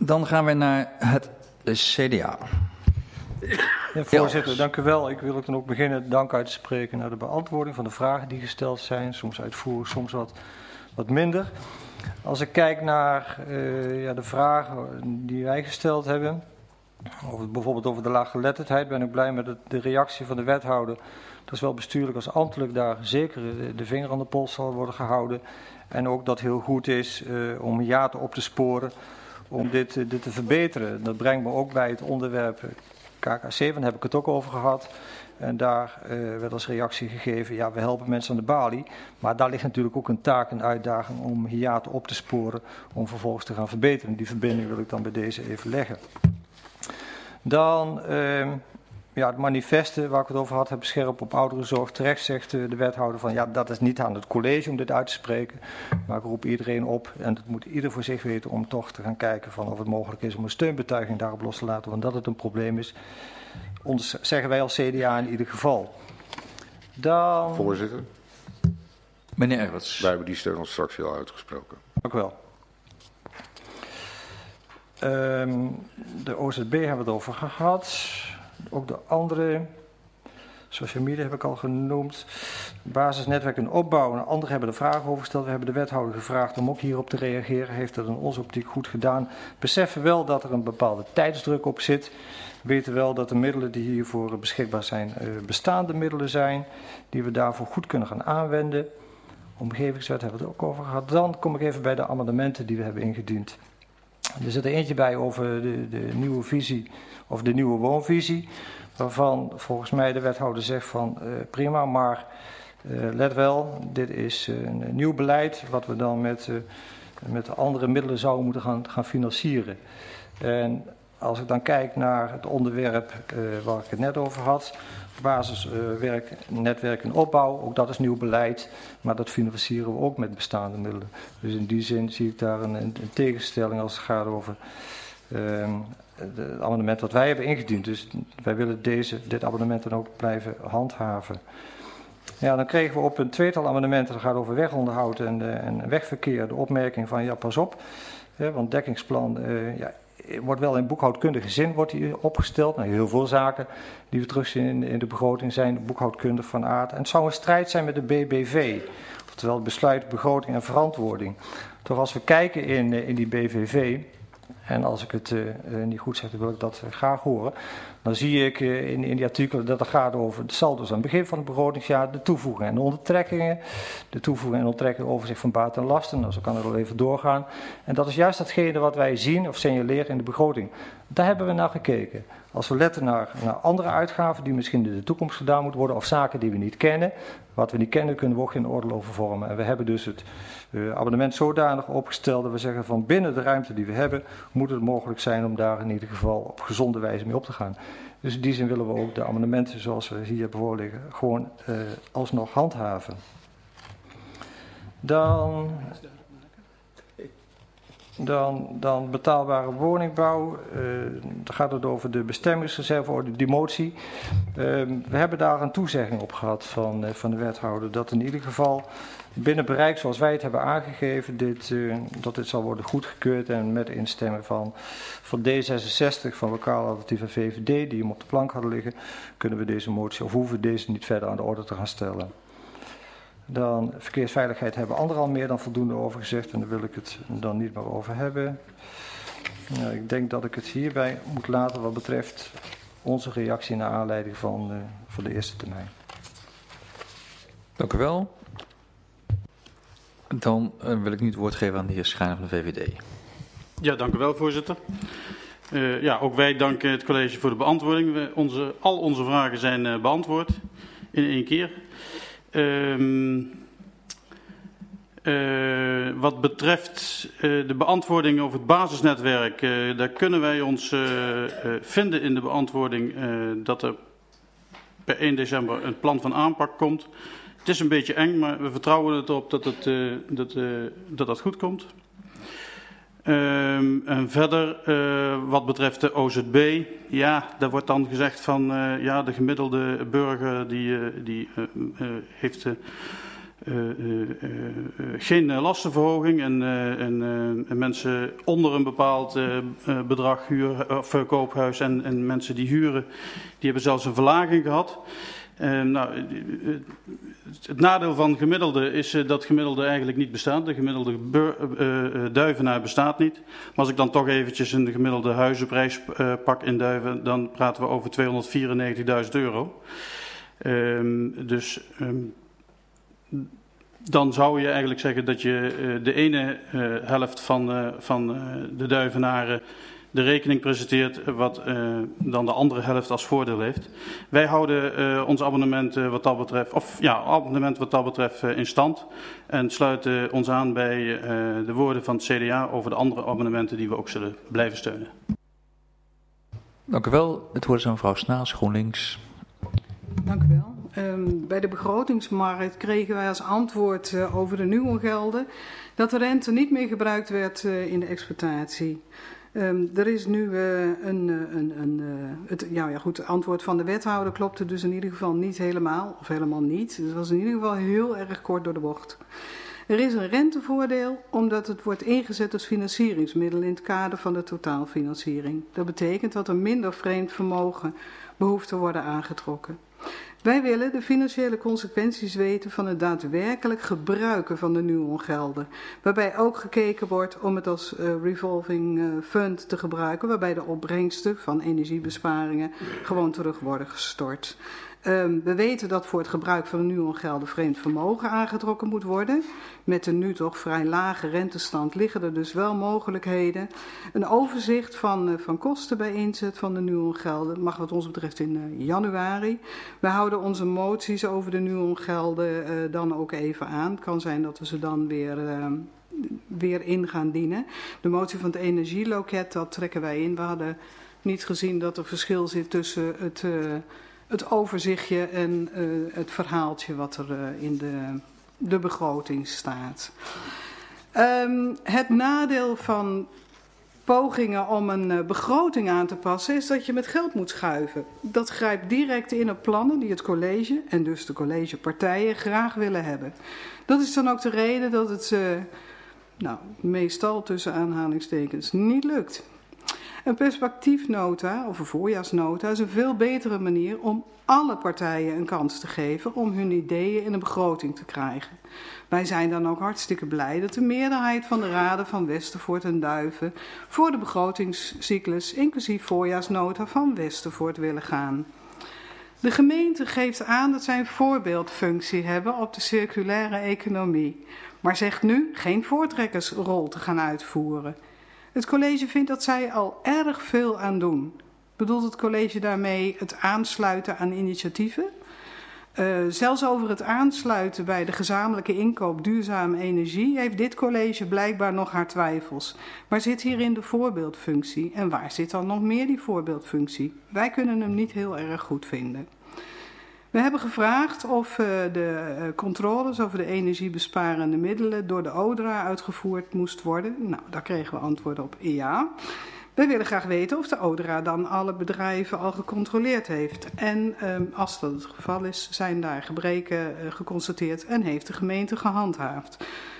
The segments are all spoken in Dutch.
Dan gaan we naar het CDA. Ja, voorzitter, dank u wel. Ik wil ook dan ook beginnen dank uit te spreken naar de beantwoording van de vragen die gesteld zijn. Soms uitvoerig, soms wat minder. Als ik kijk naar de vragen die wij gesteld hebben, bijvoorbeeld over de laaggeletterdheid, ben ik blij met de reactie van de wethouder. Dat is wel bestuurlijk als ambtelijk daar zeker de vinger aan de pols zal worden gehouden. En ook dat heel goed is om hiaten op te sporen, om dit te verbeteren. Dat brengt me ook bij het onderwerp KK7, daar heb ik het ook over gehad. En daar werd als reactie gegeven, ja, we helpen mensen aan de balie. Maar daar ligt natuurlijk ook een taak en uitdaging om hiaten op te sporen, om vervolgens te gaan verbeteren. Die verbinding wil ik dan bij deze even leggen. Dan het manifeste waar ik het over had, heb scherp op ouderenzorg. Terecht zegt de wethouder van, ja, dat is niet aan het college om dit uit te spreken. Maar ik roep iedereen op, en dat moet ieder voor zich weten, om toch te gaan kijken van of het mogelijk is om een steunbetuiging daarop los te laten, want dat het een probleem is. Ons zeggen wij als CDA in ieder geval. Dan... Voorzitter. Meneer Everts. Wij hebben die steun al straks al uitgesproken. Dank u wel. De OZB hebben we het over gehad. Ook de andere, social media heb ik al genoemd. Basisnetwerk en opbouw. En anderen hebben er vragen over gesteld. We hebben de wethouder gevraagd om ook hierop te reageren. Heeft dat in onze optiek goed gedaan. Beseffen wel dat er een bepaalde tijdsdruk op zit. Weten wel dat de middelen die hiervoor beschikbaar zijn bestaande middelen zijn. Die we daarvoor goed kunnen gaan aanwenden. Omgevingswet hebben we het ook over gehad. Dan kom ik even bij de amendementen die we hebben ingediend. Er zit er eentje bij over de nieuwe visie, of de nieuwe woonvisie. Waarvan volgens mij de wethouder zegt van prima, maar let wel, dit is een nieuw beleid wat we dan met andere middelen zouden moeten gaan financieren. En als ik dan kijk naar het onderwerp waar ik het net over had, basiswerk, netwerk en opbouw, ook dat is nieuw beleid, maar dat financieren we ook met bestaande middelen. Dus in die zin zie ik daar een tegenstelling als het gaat over het amendement wat wij hebben ingediend. Dus wij willen dit amendement dan ook blijven handhaven. Ja, dan kregen we op een tweetal amendementen, dat gaat over wegonderhoud en wegverkeer, de opmerking van ja, pas op, want dekkingsplan, wordt wel in boekhoudkundige zin wordt die opgesteld. Nou, heel veel zaken die we terugzien in de begroting zijn boekhoudkundig van aard. En het zou een strijd zijn met de BBV, oftewel besluit, begroting en verantwoording. Toch als we kijken in die BVV, en als ik het niet goed zeg, dan wil ik dat graag horen. Dan zie ik in die artikelen dat het gaat over de saldo's aan het begin van het begrotingsjaar, de toevoegingen en de onttrekkingen. De toevoegingen en onttrekkingen, overzicht van baten en lasten, nou, zo kan het wel even doorgaan. En dat is juist datgene wat wij zien of signaleren in de begroting. Daar hebben we naar gekeken. Als we letten naar andere uitgaven die misschien in de toekomst gedaan moeten worden, of zaken die we niet kennen. Wat we niet kennen, kunnen we ook geen oordeel over vormen. En we hebben dus het abonnement zodanig opgesteld dat we zeggen van binnen de ruimte die we hebben, moet het mogelijk zijn om daar in ieder geval op gezonde wijze mee op te gaan. Dus in die zin willen we ook de amendementen zoals we hier hebben voorliggen gewoon alsnog handhaven. Dan betaalbare woningbouw. Dan gaat het over de bestemmingsreserve, die motie. We hebben daar een toezegging op gehad van de wethouder. Dat in ieder geval binnen bereik zoals wij het hebben aangegeven, dat dit zal worden goedgekeurd. En met instemming van D66, van Lokaal Alternatief en VVD, die hem op de plank hadden liggen, kunnen we deze motie, of hoeven we deze niet verder aan de orde te gaan stellen. Dan verkeersveiligheid hebben anderen al meer dan voldoende over gezegd en daar wil ik het dan niet meer over hebben. Nou, ik denk dat ik het hierbij moet laten wat betreft onze reactie naar aanleiding van de eerste termijn. Dank u wel. Dan wil ik nu het woord geven aan de heer Schijner van de VVD. Ja, dank u wel, voorzitter. Ook wij danken het college voor de beantwoording. Al onze vragen zijn beantwoord in één keer. Wat betreft de beantwoording over het basisnetwerk, daar kunnen wij ons vinden in de beantwoording dat er per 1 december een plan van aanpak komt. Het is een beetje eng, maar we vertrouwen erop dat goed komt. En verder, wat betreft de OZB, ja, daar wordt dan gezegd van, de gemiddelde burger die heeft geen lastenverhoging en mensen onder een bepaald bedrag huren of koophuis en mensen die huren, die hebben zelfs een verlaging gehad. Het nadeel van gemiddelde is dat gemiddelde eigenlijk niet bestaat. De gemiddelde Duivenaar bestaat niet. Maar als ik dan toch eventjes een gemiddelde huizenprijs pak in Duiven, dan praten we over €294.000. Dan zou je eigenlijk zeggen dat je de ene helft van de Duivenaren de rekening presenteert wat dan de andere helft als voordeel heeft. Wij houden ons abonnement wat dat betreft in stand en sluiten ons aan bij de woorden van het CDA over de andere abonnementen die we ook zullen blijven steunen. Dank u wel. Het woord is aan mevrouw Snaas, GroenLinks. Dank u wel. Bij de begrotingsmarkt kregen wij als antwoord over de NUON-gelden dat de rente niet meer gebruikt werd in de exploitatie. Er is nu het antwoord van de wethouder klopte dus in ieder geval niet helemaal, of helemaal niet. Het was in ieder geval heel erg kort door de bocht. Er is een rentevoordeel omdat het wordt ingezet als financieringsmiddel in het kader van de totaalfinanciering. Dat betekent dat er minder vreemd vermogen behoeft te worden aangetrokken. Wij willen de financiële consequenties weten van het daadwerkelijk gebruiken van de NUON-gelden. Waarbij ook gekeken wordt om het als revolving fund te gebruiken. Waarbij de opbrengsten van energiebesparingen gewoon terug worden gestort. We weten dat voor het gebruik van de NUON-gelden vreemd vermogen aangetrokken moet worden. Met de nu toch vrij lage rentestand liggen er dus wel mogelijkheden. Een overzicht van kosten bij inzet van de NUON-gelden mag wat ons betreft in januari. We houden onze moties over de NUON-gelden dan ook even aan. Het kan zijn dat we ze dan weer in gaan dienen. De motie van het energieloket, dat trekken wij in. We hadden niet gezien dat er verschil zit tussen het overzichtje en het verhaaltje wat er in de begroting staat. Het nadeel van pogingen om een begroting aan te passen is dat je met geld moet schuiven. Dat grijpt direct in op plannen die het college en dus de collegepartijen graag willen hebben. Dat is dan ook de reden dat het meestal tussen aanhalingstekens niet lukt. Een perspectiefnota of een voorjaarsnota is een veel betere manier om alle partijen een kans te geven om hun ideeën in een begroting te krijgen. Wij zijn dan ook hartstikke blij dat de meerderheid van de raden van Westervoort en Duiven voor de begrotingscyclus inclusief voorjaarsnota van Westervoort willen gaan. De gemeente geeft aan dat zij een voorbeeldfunctie hebben op de circulaire economie, maar zegt nu geen voortrekkersrol te gaan uitvoeren. Het college vindt dat zij al erg veel aan doen. Bedoelt het college daarmee het aansluiten aan initiatieven? Zelfs over het aansluiten bij de gezamenlijke inkoop duurzame energie heeft dit college blijkbaar nog haar twijfels. Waar zit hierin de voorbeeldfunctie en waar zit dan nog meer die voorbeeldfunctie? Wij kunnen hem niet heel erg goed vinden. We hebben gevraagd of de controles over de energiebesparende middelen door de ODRA uitgevoerd moest worden. Nou, daar kregen we antwoord op ja. We willen graag weten of de ODRA dan alle bedrijven al gecontroleerd heeft. En als dat het geval is, zijn daar gebreken geconstateerd en heeft de gemeente gehandhaafd.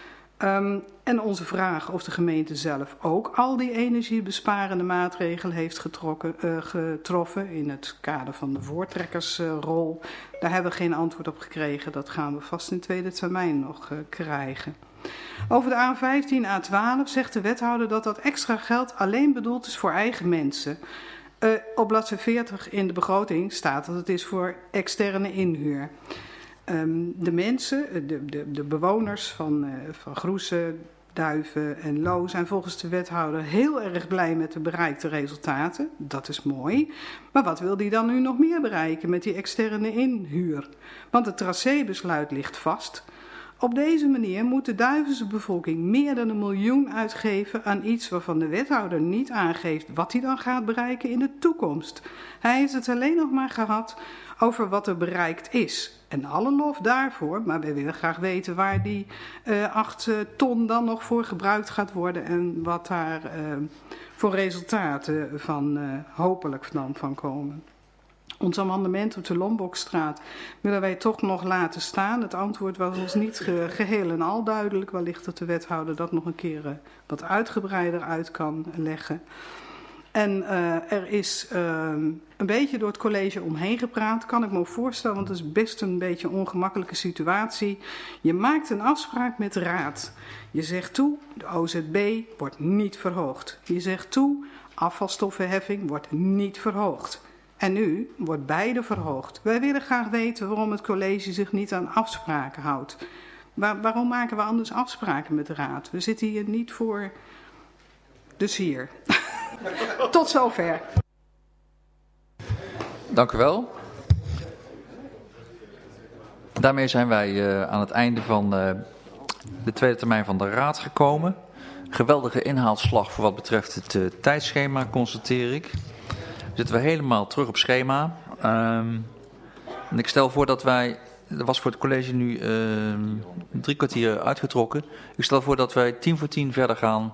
En onze vraag of de gemeente zelf ook al die energiebesparende maatregelen heeft getroffen in het kader van de voortrekkersrol. Daar hebben we geen antwoord op gekregen. Dat gaan we vast in tweede termijn nog krijgen. Over de A15, A12 zegt de wethouder dat dat extra geld alleen bedoeld is voor eigen mensen. Op bladzijde 40 in de begroting staat dat het is voor externe inhuur. De mensen, de bewoners van Groesen, Duiven en Loo zijn volgens de wethouder heel erg blij met de bereikte resultaten. Dat is mooi. Maar wat wil die dan nu nog meer bereiken met die externe inhuur? Want het tracébesluit ligt vast. Op deze manier moet de Duivense bevolking meer dan 1 miljoen uitgeven aan iets waarvan de wethouder niet aangeeft wat hij dan gaat bereiken in de toekomst. Hij heeft het alleen nog maar gehad over wat er bereikt is. En alle lof daarvoor, maar wij willen graag weten waar die 8 ton dan nog voor gebruikt gaat worden en wat daar voor resultaten van hopelijk van komen. Ons amendement op de Lombokstraat willen wij toch nog laten staan. Het antwoord was ons niet geheel en al duidelijk. Wellicht dat de wethouder dat nog een keer wat uitgebreider uit kan leggen. En er is een beetje door het college omheen gepraat, kan ik me ook voorstellen, want het is best een beetje een ongemakkelijke situatie. Je maakt een afspraak met de raad. Je zegt toe, de OZB wordt niet verhoogd. Je zegt toe, afvalstoffenheffing wordt niet verhoogd. En nu wordt beide verhoogd. Wij willen graag weten waarom het college zich niet aan afspraken houdt. Waarom maken we anders afspraken met de raad? We zitten hier niet voor de sier. Tot zover. Dank u wel. Daarmee zijn wij aan het einde van de tweede termijn van de raad gekomen. Geweldige inhaalslag voor wat betreft het tijdschema, constateer ik. Zitten we helemaal terug op schema. En ik stel voor dat wij, dat was voor het college nu 3 kwartier uitgetrokken. Ik stel voor dat wij 9:50 verder gaan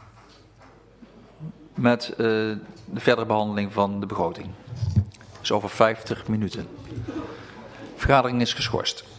met de verdere behandeling van de begroting. Dus over 50 minuten. De vergadering is geschorst.